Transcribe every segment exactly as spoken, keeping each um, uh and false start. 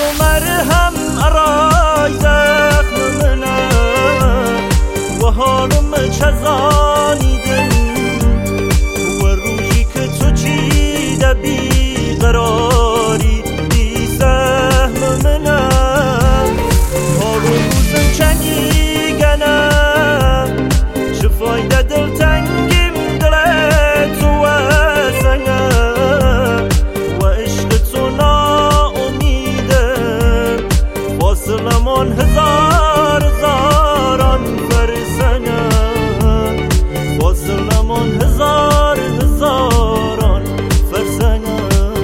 مرهم ارای زخم منه و حالم چزانیدن و روزی که تو چیده بیقراری بی سهم منه حال و روزم چنیگنه چه فایده دلتنگیم دل تو وزنه و عشق تو ناامیده فاصلمان هزار هزاران فرسنه فاصلمان هزار هزاران فرسنه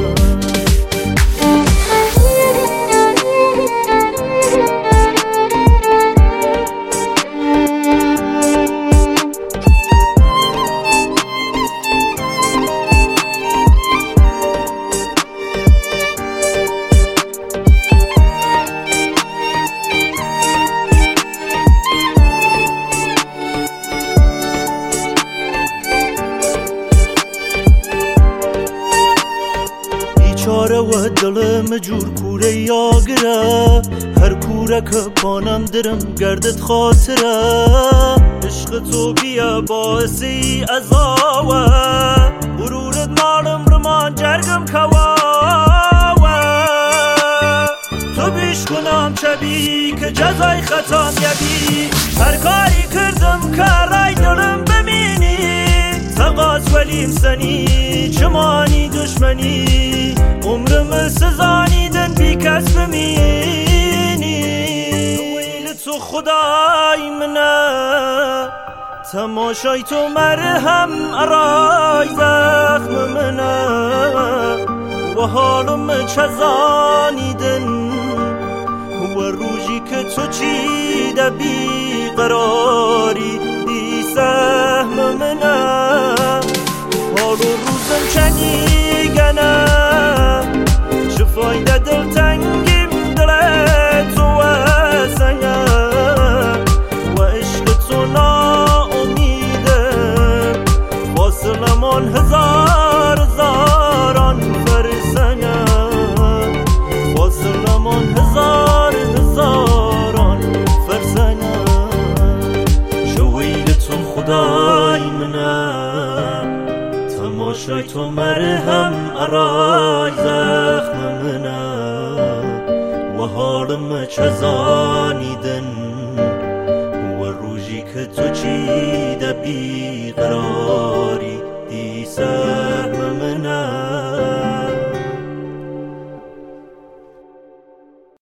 چاره و دلم جور کوره یاگره هر کوره که پانم درم گردت خاطره عشق تو بیا باعثی ازاوه برورت مالم رمان جرگم کواوه تو بیش کنم چبی که جزای خطام یبی هر کاری کردم که رای دلم ببینی تقاس ولیم سنی چمانی دشمنی عمرم سزانیدن بی کس بمینی ویل تو خدای منه تماشای تو مرهم ارای زخم منه و حالم چزانیدن و روزی که تو چیده بیقراری بی سهم منه حال و روزم چنیگنه چه فایده دلتنگیم دل تو وزنه و عشق تو ناامیده فاصلمان هزار هزاران فرسنه فاصلمان هزار هزاران فرسنه شویل تو خدای منه تماشای تو مرهم ارای زخم منه و حالم چزانیدن و روزی که تو چیده بیقراری دی سهم